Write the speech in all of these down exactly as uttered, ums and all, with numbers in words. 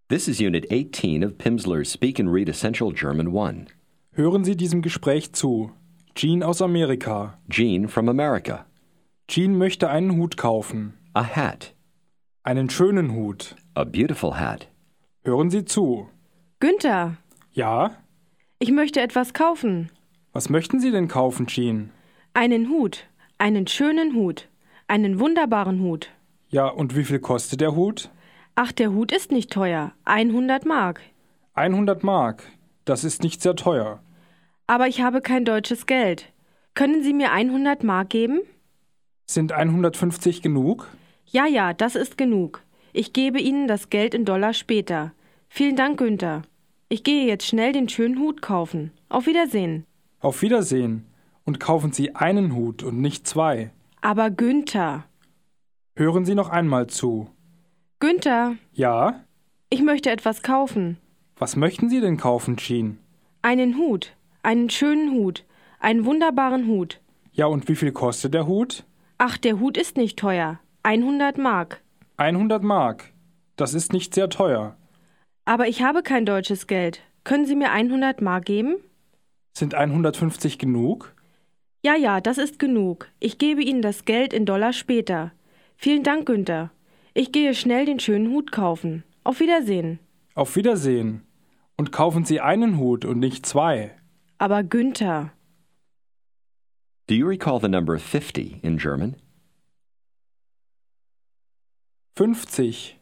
This is Unit eighteen of Pimsleur's Speak and Read Essential German one. Hören Sie diesem Gespräch zu. Jean aus Amerika. Jean from America. Jean möchte einen Hut kaufen. A hat. Einen schönen Hut. A beautiful hat. Hören Sie zu. Günther, Ja? ich möchte etwas kaufen. Was möchten Sie denn kaufen, Jean? Einen Hut, einen schönen Hut, einen wunderbaren Hut. Ja, und wie viel kostet der Hut? Ach, der Hut ist nicht teuer, hundert Mark. hundert Mark. Das ist nicht sehr teuer. Aber ich habe kein deutsches Geld. Können Sie mir hundert Mark geben? Sind hundertfünfzig genug? Ja, ja, das ist genug. Ich gebe Ihnen das Geld in Dollar später. Vielen Dank, Günther. Ich gehe jetzt schnell den schönen Hut kaufen. Auf Wiedersehen. Auf Wiedersehen. Und kaufen Sie einen Hut und nicht zwei. Aber Günther. Hören Sie noch einmal zu. Günther, Ja? ich möchte etwas kaufen. Was möchten Sie denn kaufen, Jean? Einen Hut, einen schönen Hut, einen wunderbaren Hut. Ja, und wie viel kostet der Hut? Ach, der Hut ist nicht teuer. hundert Mark. hundert Mark. Das ist nicht sehr teuer. Aber ich habe kein deutsches Geld. Können Sie mir hundert Mark geben? Sind hundertfünfzig genug? Ja, ja, das ist genug. Ich gebe Ihnen das Geld in Dollar später. Vielen Dank, Günther. Ich gehe schnell den schönen Hut kaufen. Auf Wiedersehen. Auf Wiedersehen. Und kaufen Sie einen Hut und nicht zwei. Aber Günther. Do you recall the number fifty in German? fünfzig.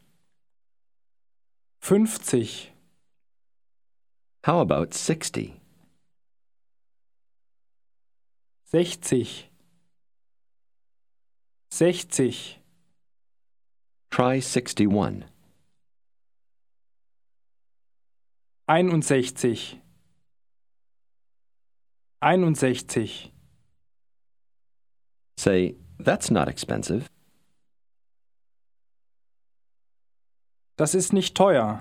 fünfzig. How about sixty? sechzig. sechzig. Try sixty-one. einundsechzig. einundsechzig. Say, that's not expensive. Das ist nicht teuer.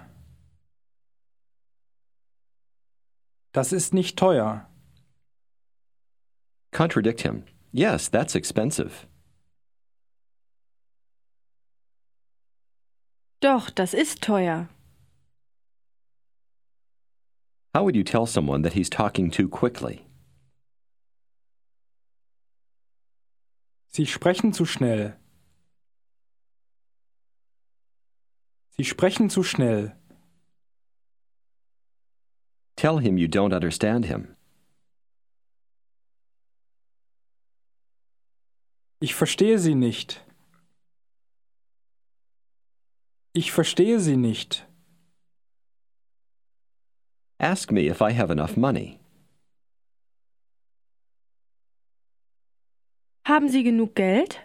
Das ist nicht teuer. Contradict him. Yes, that's expensive. Doch, das ist teuer. How would you tell someone that he's talking too quickly? Sie sprechen zu schnell. Sie sprechen zu schnell. Tell him you don't understand him. Ich verstehe Sie nicht. Ich verstehe Sie nicht. Ask me if I have enough money. Haben Sie genug Geld?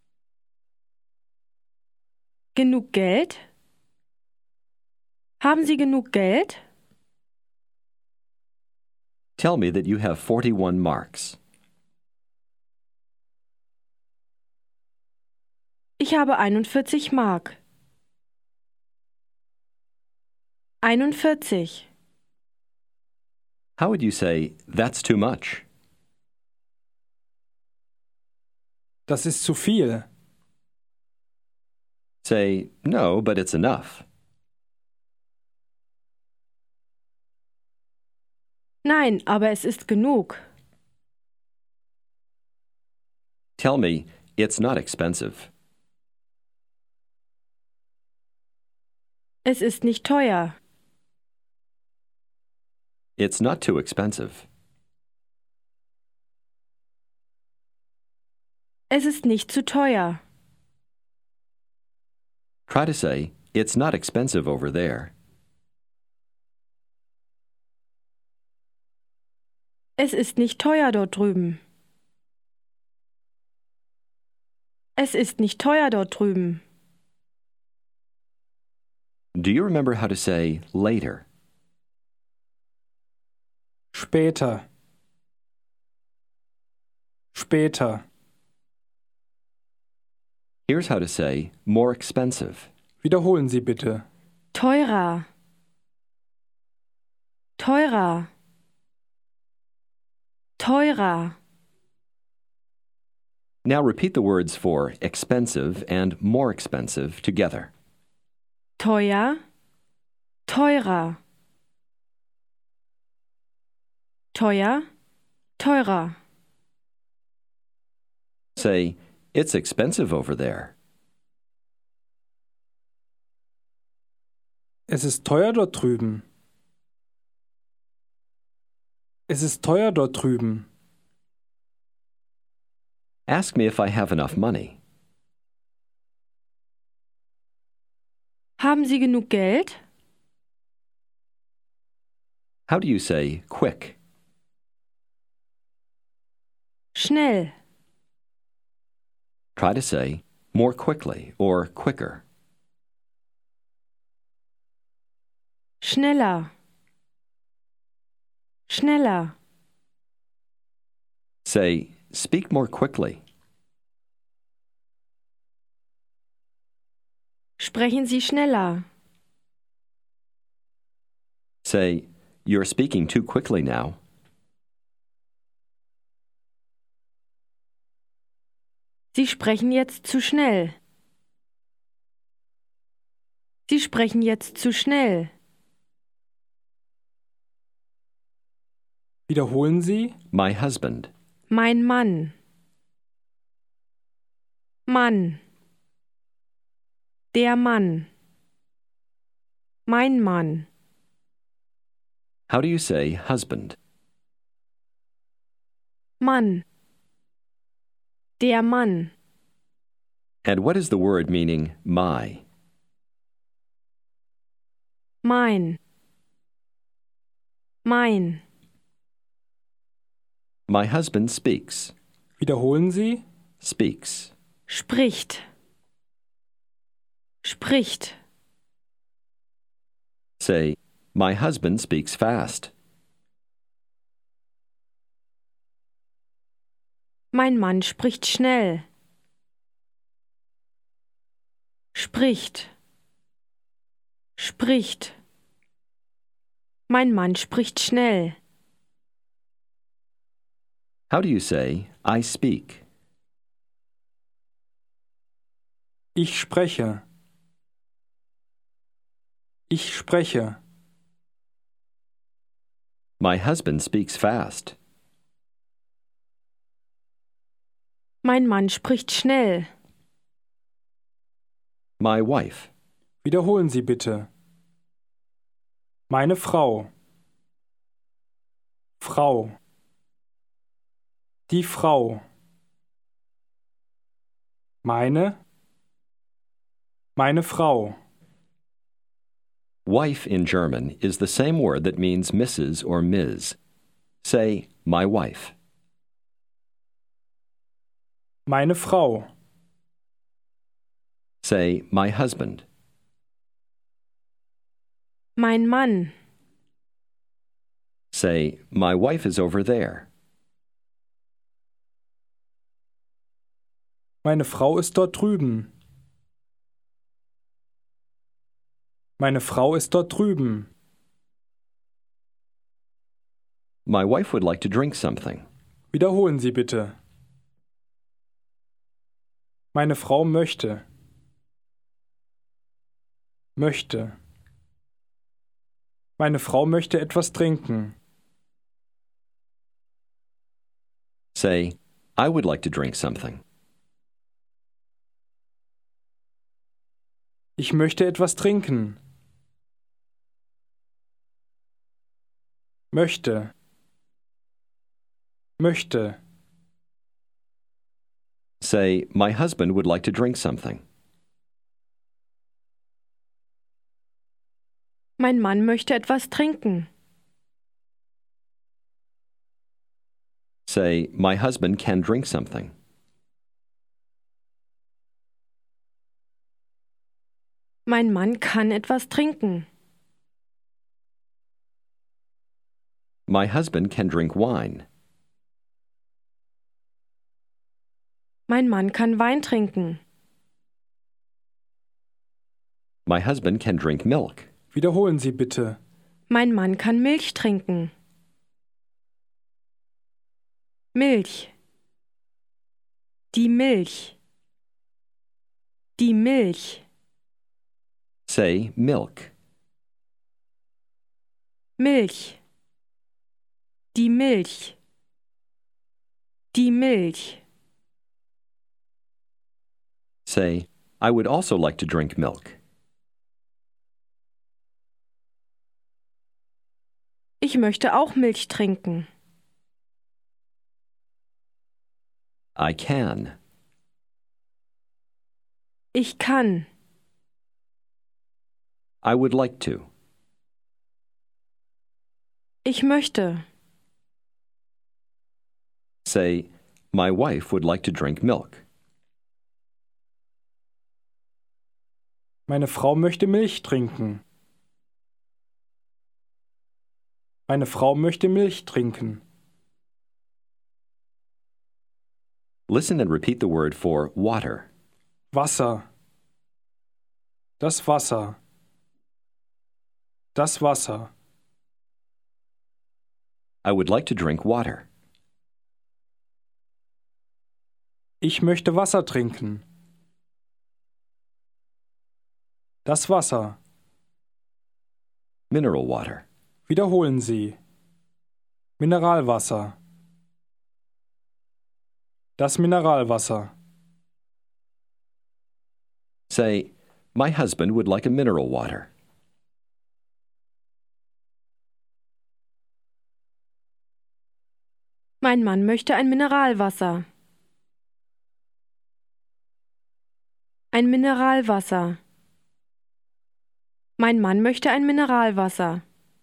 Genug Geld? Haben Sie genug Geld? Tell me that you have forty-one marks. Ich habe einundvierzig Mark. einundvierzig. How would you say, that's too much? Das ist zu viel. Say, no, but it's enough. Nein, aber es ist genug. Tell me, it's not expensive. Es ist nicht teuer. It's not too expensive. Es ist nicht zu teuer. Try to say, it's not expensive over there. Es ist nicht teuer dort drüben. Es ist nicht teuer dort drüben. Do you remember how to say later? Später. Später. Here's how to say more expensive. Wiederholen Sie bitte. Teurer. Teurer. Teurer. Now repeat the words for expensive and more expensive together. Teuer. teurer, teuer, teurer. Say, it's expensive over there. Es ist teuer dort drüben. Es ist teuer dort drüben. Ask me if I have enough money. Haben Sie genug Geld? How do you say quick? Schnell, Try to say more quickly or quicker. schneller, schneller. Say, speak more quickly. Sprechen Sie schneller. Say, you're speaking too quickly now. Sie sprechen jetzt zu schnell. Sie sprechen jetzt zu schnell. Wiederholen Sie. My husband. Mein Mann. Mann. Der Mann. Mein Mann. How do you say husband? Mann. Der Mann. And what is the word meaning my? Mein. Mein. My husband speaks. Wiederholen Sie. Speaks. Spricht. Spricht. Say, my husband speaks fast. Mein Mann spricht schnell. Spricht. Spricht. Mein Mann spricht schnell. How do you say I speak? Ich spreche. Ich spreche. My husband speaks fast. Mein Mann spricht schnell. My wife. Wiederholen Sie bitte. Meine Frau. Frau. Die Frau. Meine. Meine Frau. Wife in German is the same word that means Missus or Miz Say, my wife. Meine Frau. Say, my husband. Mein Mann. Say, my wife is over there. Meine Frau ist dort drüben. Meine Frau ist dort drüben. My wife would like to drink something. Wiederholen Sie bitte. Meine Frau möchte. Möchte. Meine Frau möchte etwas trinken. Say, I would like to drink something. Ich möchte etwas trinken. Möchte. Möchte. Say, my husband would like to drink something. Mein Mann möchte etwas trinken. Say, my husband can drink something. Mein Mann kann etwas trinken. My husband can drink wine. Mein Mann kann Wein trinken. My husband can drink milk. Wiederholen Sie bitte. Mein Mann kann Milch trinken. Milch. Die Milch. Die Milch. Say, milk. Milch. Die Milch. Die Milch. Say, I would also like to drink milk. Ich möchte auch Milch trinken. I can. Ich kann. I would like to. Ich möchte. Say, my wife would like to drink milk. Meine Frau möchte Milch trinken. Meine Frau möchte Milch trinken. Listen and repeat the word for water. Wasser. Das Wasser. Das Wasser. I would like to drink water. Ich möchte Wasser trinken. Das Wasser. Mineral water. Wiederholen Sie. Mineralwasser. Das Mineralwasser. Say, my husband would like a mineral water. Mein Mann möchte ein Mineralwasser. Ein Mineralwasser. Mein Mann möchte ein Mineralwasser.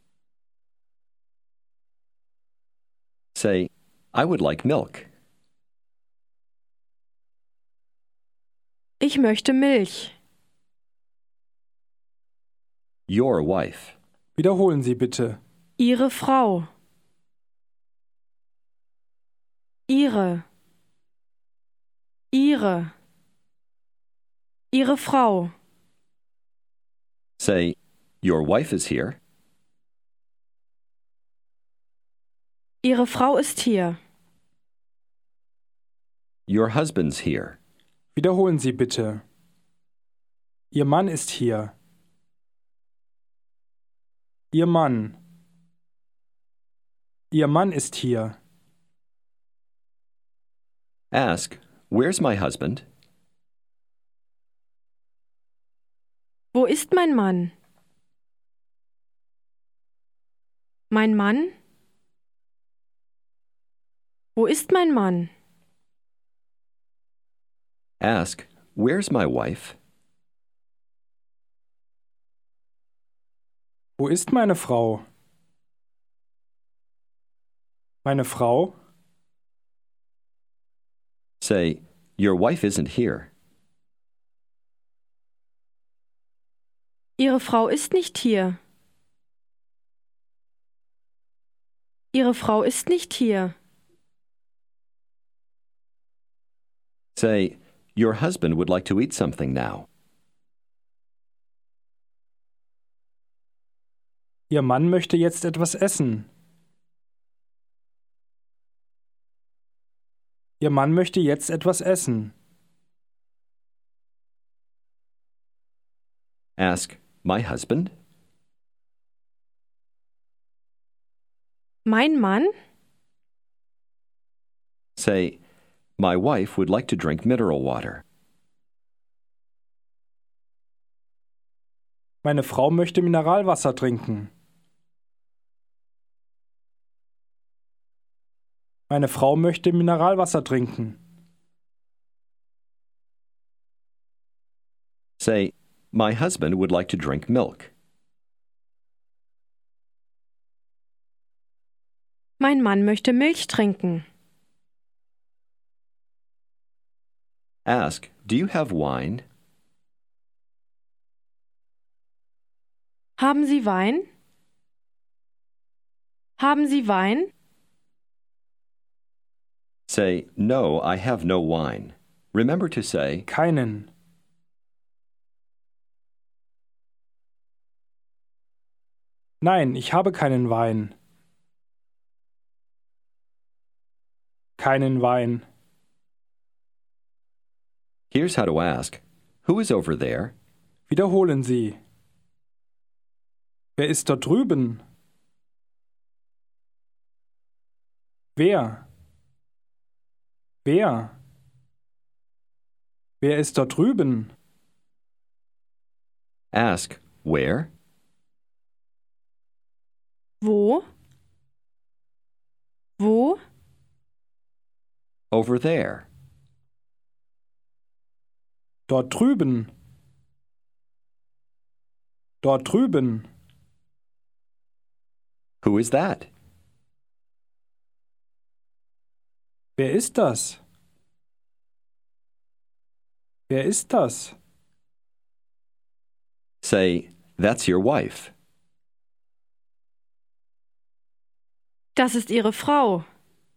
Say, I would like milk. Ich möchte Milch. Your wife. Wiederholen Sie bitte. Ihre Frau. Ihre. Ihre. Ihre Frau. Say, your wife is here. Ihre Frau ist hier. Your husband's here. Wiederholen Sie bitte. Ihr Mann ist hier. Ihr Mann. Ihr Mann ist hier. Ask, where's my husband? Wo ist mein Mann? Mein Mann? Wo ist mein Mann? Ask, where's my wife? Wo ist meine Frau? Meine Frau? Say, your wife isn't here. Ihre Frau ist nicht hier. Ihre Frau ist nicht hier. Say, your husband would like to eat something now. Ihr Mann möchte jetzt etwas essen. Ihr Mann möchte jetzt etwas essen. Ask, my husband? Mein Mann? Say, my wife would like to drink mineral water. Meine Frau möchte Mineralwasser trinken. Meine Frau möchte Mineralwasser trinken. Say, my husband would like to drink milk. Mein Mann möchte Milch trinken. Ask, do you have wine? Haben Sie Wein? Haben Sie Wein? Say, no, I have no wine. Remember to say, Keinen. Nein, ich habe keinen Wein. Keinen Wein. here's how to ask, who is over there? Wiederholen Sie. Wer ist dort drüben? Wer? Wer? Wer ist dort drüben? Ask, where? Wo? Wo? Over there. Dort drüben. Dort drüben. Who is that? Wer ist das? Wer ist das? Say, that's your wife. Das ist Ihre Frau.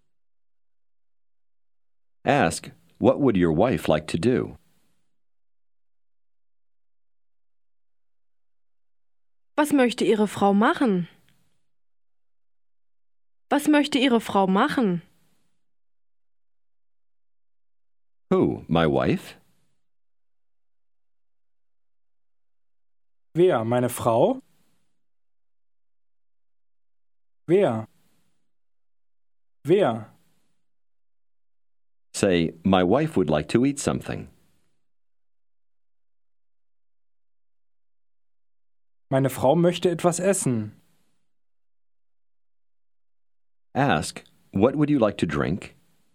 Ask, what would your wife like to do? Was möchte Ihre Frau machen? Was möchte Ihre Frau machen? Who, my wife? Wer? Meine Frau? Wer? Wer? Say, my wife would like to eat something. Meine Frau möchte etwas essen. Ask, what would you like to drink?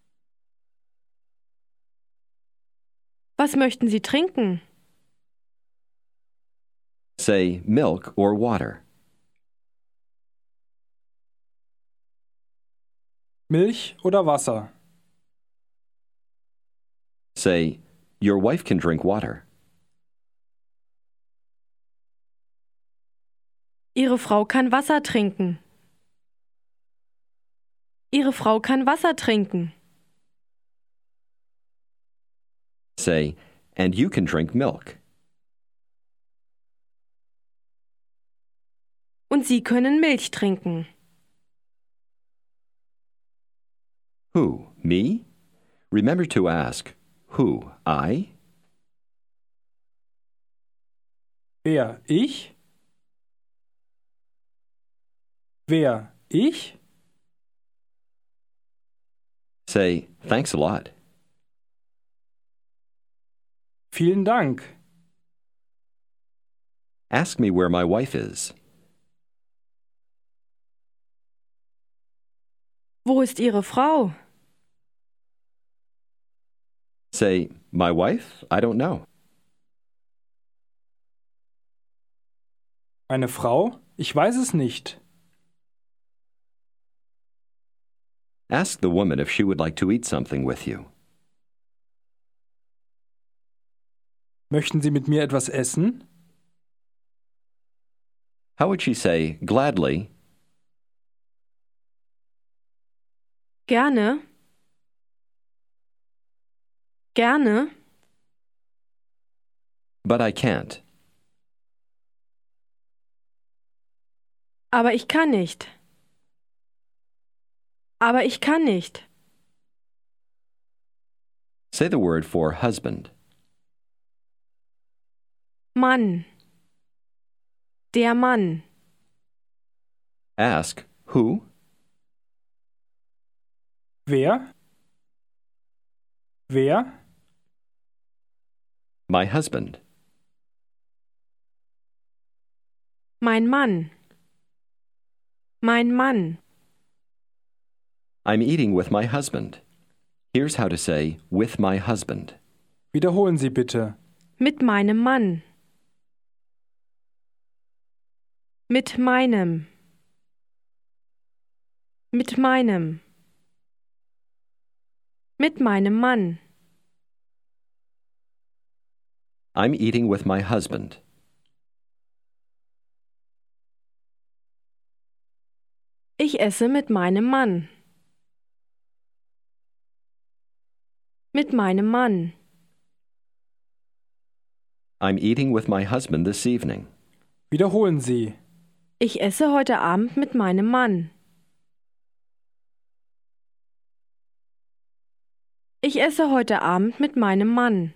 Was möchten Sie trinken? Say, milk or water. Milch oder Wasser? Say, your wife can drink water. Ihre Frau kann Wasser trinken. Ihre Frau kann Wasser trinken. Say, and you can drink milk. Und Sie können Milch trinken. Who, me? Remember to ask, who, I? Wer? Ich? Wer? Ich? Say, thanks a lot. Vielen Dank. Ask me where my wife is. Wo ist Ihre Frau? Say, my wife? I don't know. Meine Frau? Ich weiß es nicht. Ask the woman if she would like to eat something with you. Möchten Sie mit mir etwas essen? How would she say, gladly, Gerne. Gerne. but I can't? Aber ich kann nicht. Aber ich kann nicht. Say the word for husband. Mann. Der Mann. Ask, who? Wer? Wer? My husband. Mein Mann. Mein Mann. I'm eating with my husband. Here's how to say, with my husband. Wiederholen Sie bitte. Mit meinem Mann. Mit meinem. Mit meinem. Mit meinem Mann. I'm eating with my husband. Ich esse mit meinem Mann. Mit meinem Mann. I'm eating with my husband this evening. Wiederholen Sie. Ich esse heute Abend mit meinem Mann. Ich esse heute Abend mit meinem Mann.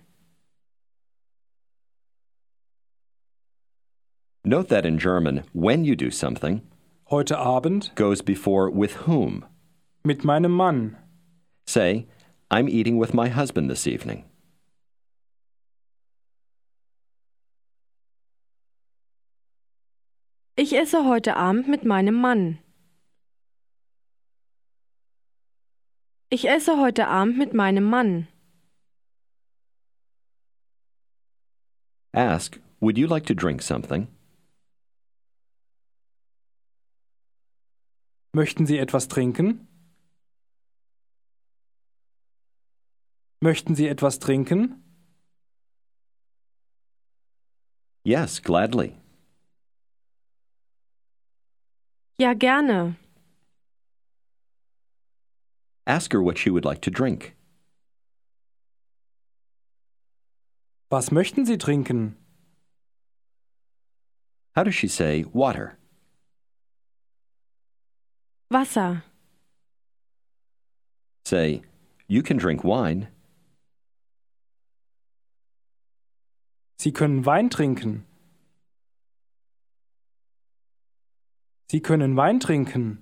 Note that in German, when you do something, Heute Abend. goes before with whom. Mit meinem Mann. Say, I'm eating with my husband this evening. Ich esse heute Abend mit meinem Mann. Ich esse heute Abend mit meinem Mann. Ask, would you like to drink something? Möchten Sie etwas trinken? Möchten Sie etwas trinken? Yes, gladly. Ja, gerne. Ask her what she would like to drink. Was möchten Sie trinken? How does she say water? Wasser. Say, you can drink wine. Sie können Wein trinken. Sie können Wein trinken.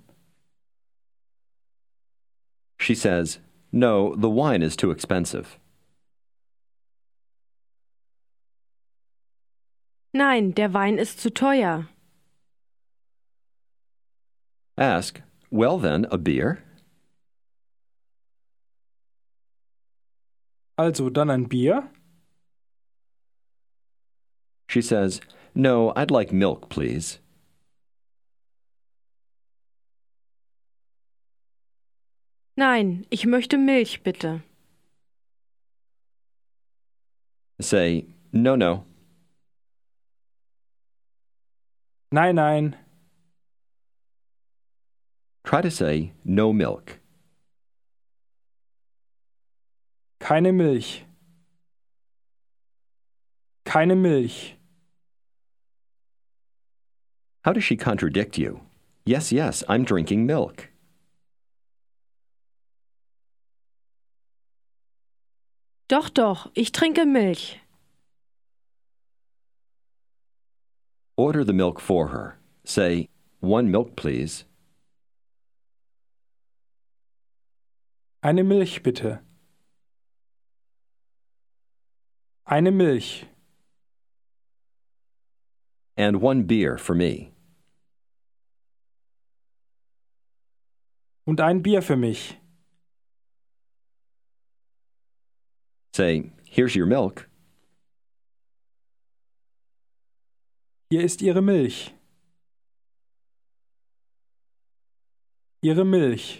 She says, no, the wine is too expensive. Nein, der Wein ist zu teuer. Ask, well then, a beer? Also dann ein Bier? She says, no, I'd like milk, please. Nein, ich möchte Milch, bitte. Say, no, no. Nein, nein. Try to say, no milk. Keine Milch. Keine Milch. How does she contradict you? Yes, yes, I'm drinking milk. Doch, doch, ich trinke Milch. Order the milk for her. Say, one milk, please. Eine Milch, bitte. Eine Milch. And one beer for me. Und ein Bier für mich. Say, here's your milk. Hier ist Ihre Milch. Ihre Milch.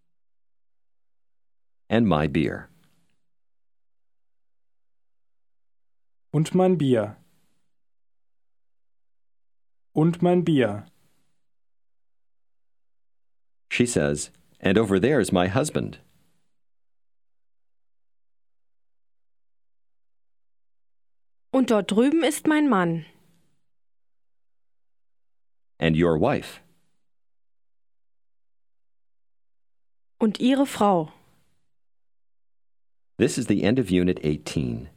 And my beer. Und mein Bier. Und mein Bier. She says, and over there is my husband. Und dort drüben ist mein Mann. And your wife. Und Ihre Frau. This is the end of Unit eighteen.